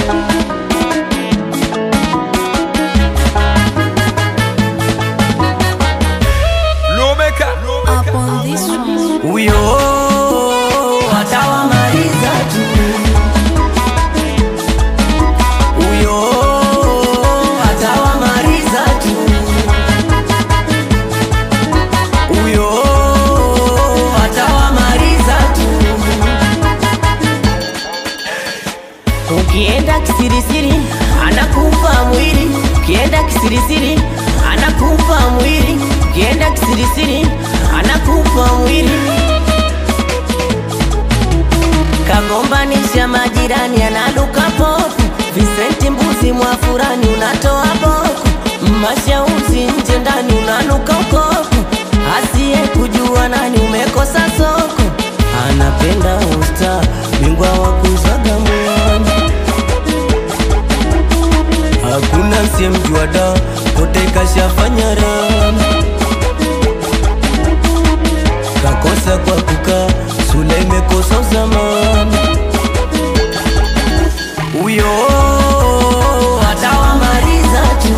Uyo atawamaliza tu. Uyo atawamaliza tu. Uyo atawamaliza tu. Ukienda kisirisiri anakupa mwili. Ukienda kisirisiri anakupa mwili. Ukienda kisirisiri anakupa mwili. Kagombanisha majirani anaduka pofu. Vicenti mbuzi mwafurani unatoa boku. Mashauzi nje ndani unanuka ukoku. Asiye kujua nani umekosa soko. Anapenda usta bingwa wa kuzaga mwani. Hakuna msiemjua da kote kashafanya rami. Kakosa kwa kuka sule imekosa zamani. Uyo atawamaliza tu.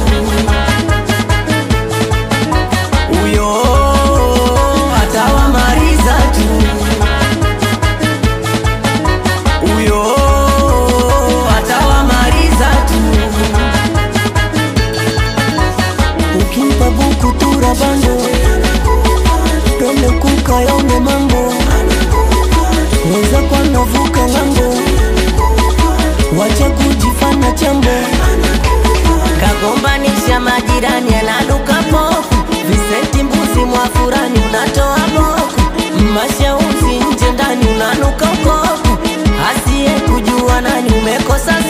Uyo atawamaliza tu. Uyo atawamaliza tu. Ukimpa buku tura bando dole kuka yaone mambo. Mweza kwa navuka ngambo. Wacha kujifanya chambo. Kagombanisha majirani anaduka pofu. Vicenti mbuzi mwafurani unatoa boku. Mashauzi nje ndani unanuka ukoku. Asiye kujua nani umekosa